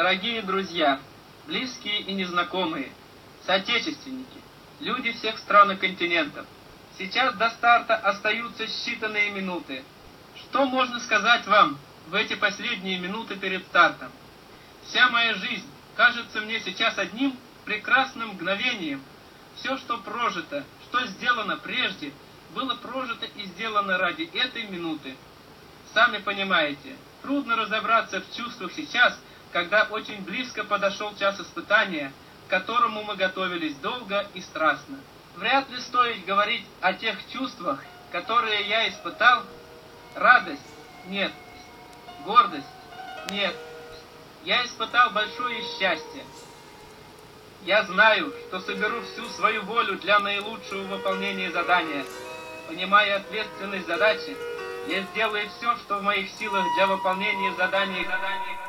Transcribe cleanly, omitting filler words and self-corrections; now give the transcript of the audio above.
Дорогие друзья, близкие и незнакомые, соотечественники, люди всех стран и континентов, сейчас до старта остаются считанные минуты. Что можно сказать вам в эти последние минуты перед стартом? Вся моя жизнь кажется мне сейчас одним прекрасным мгновением. Все, что прожито, что сделано прежде, было прожито и сделано ради этой минуты. Сами понимаете, трудно разобраться в чувствах сейчас, когда очень близко подошел час испытания, к которому мы готовились долго и страстно. Вряд ли стоит говорить о тех чувствах, которые я испытал. Радость? Нет. Гордость? Нет. Я испытал большое счастье. Я знаю, что соберу всю свою волю для наилучшего выполнения задания. Понимая ответственность задачи, я сделаю все, что в моих силах для выполнения задания.